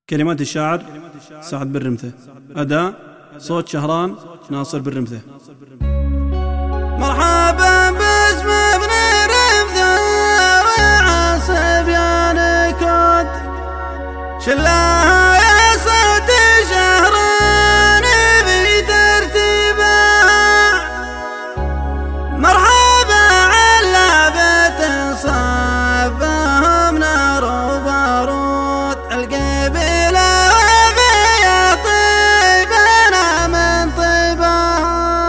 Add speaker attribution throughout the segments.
Speaker 1: كلمات الشاعر سعد بن رمثة. أداء صوت شهران ناصر بن رمثة.
Speaker 2: مرحبا باسم ابن رمثة وعصب يا نكود شلها يا صوت شهران في ترتيبها. مرحبا علابة صفهم نار وبارود القبيلة وفي طيبنا من طيبها.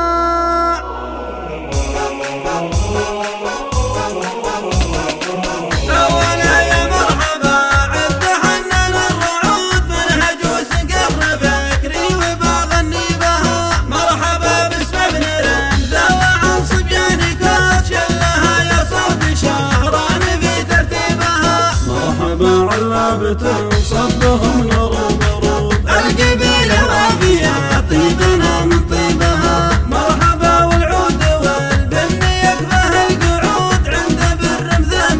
Speaker 2: أولا يا مرحبا عد حنان الرعود منهج وسقر فكري وبغني بها. مرحبا باسم ابن رمثة وعن صبياني كوت شلها يا صوت شهران في ترتيبها.
Speaker 1: مرحبا علابة صفهم نار وبارود
Speaker 2: القبيلة وفيها طيبنا من طيبها. مرحبا والعود والبن يكفه القعود عند بن رمثة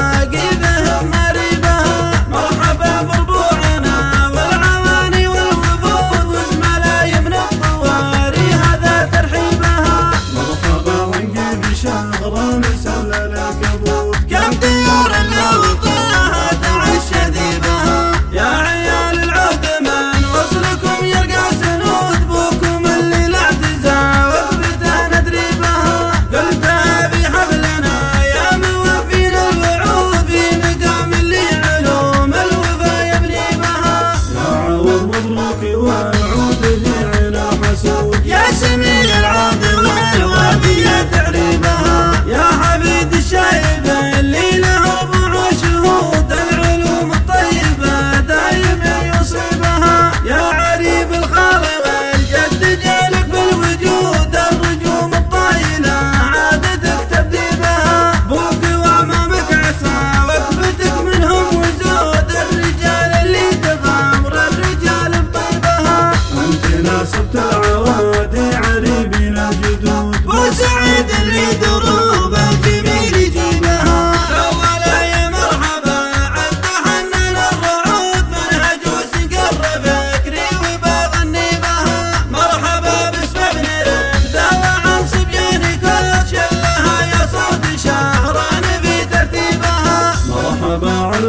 Speaker 2: مواقفهم مريبها. مرحبا بربوعنا والعواني والوفود وزملاي من الطواري هذا ترحيبها.
Speaker 1: مرحبا ونقيب شهران سلل الكبود
Speaker 2: كم ديار لو طاها تعش ذيبها. يا عيال العود من وصلكم يرقى سنود بوكم اللي لا اعتزا وقفته ندري بها. قلتها في حفلنا يا موفين الوعود في مقام اللي علوم الوفا يبني بها.
Speaker 1: يا عوض مبروك والعود في عنا حسود
Speaker 2: يا سمي العود والوافية تعريبها. يا حفيد الشايب اللي له بوع شهود العلوم الطيبة دايم يصيبها. يا عريب الخالق الجد جالك في الوجود الرجوم الطايلة عادتك تبدي بها. بوك وامامك عسى وقفتك منهم وزود الرجال اللي تغامر الرجال بطيبها.
Speaker 1: أنت ناسبت العوادي عريبي الجدود
Speaker 2: وسعيد اللي دروب الجميل يجيبها. أولا يا مرحبا عد حنان الرعود منهج وسقر فكري وبغني بها. مرحبا باسم ابن رمثة وعن صبياني كوت شلها يا صوت شهران في ترتيبها.
Speaker 1: مرحبا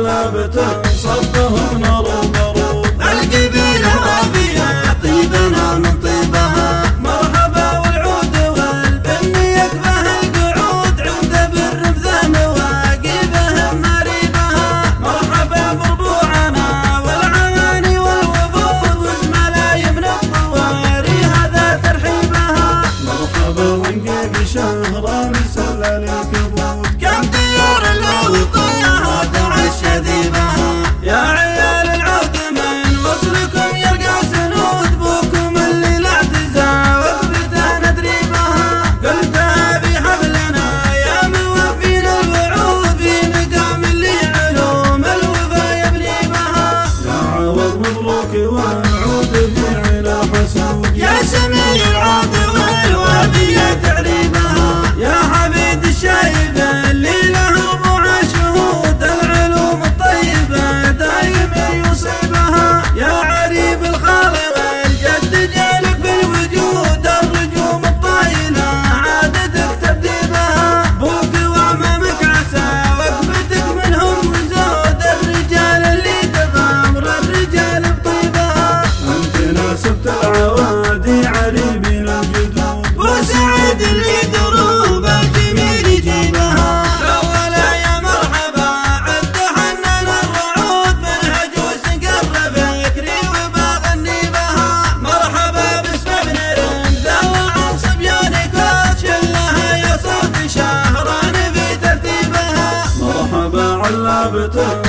Speaker 1: علابة صفهم نار وبارود
Speaker 2: القبيلة وفيها طيبنا من طيبها. مرحبا والعود والبن يكفه القعود عند بن رمثة مواقفهم مريبها. مرحبا بربوعنا والعواني والوفود وزملاي من الطواري هذا ترحيبها.
Speaker 1: مرحبا ونقيب شهران سلل الكبود
Speaker 2: كم ديار لو طاها تعش ذيبها. يا عيال العود من وصلكم يرقى سنود بوكم اللي لا اعتزا وقفته ندري بها. قلتها في حفلنا يا موفين الوعود في مقام اللي علوم الوفا يبني بها.
Speaker 1: يا عوض مبروك والعود في عنا حسود
Speaker 2: يا سمي العود والوافية تعريبها. يا حفيد الشايب اللي له بوع شهود العلوم الطيبة دايم يصيبها. يا عريب الخالق الجد جالك في الوجود الرجوم الطايلة عادتك تبدي بها. بوك وامامك عسى وقفتك منهم وزود الرجال اللي تغامر الرجال بطيبها.
Speaker 1: أنت ناسبت العوادي عريبي الجدود
Speaker 2: وسعيد اللي دروب الجميل يجيبها. أولا يا مرحبا عد حنان الرعود منهج وسقر فكري وبغني بها. مرحبا باسم ابن رمثة وعن صبياني كوت شلها يا صوت شهران في ترتيبها.
Speaker 1: مرحبا علابة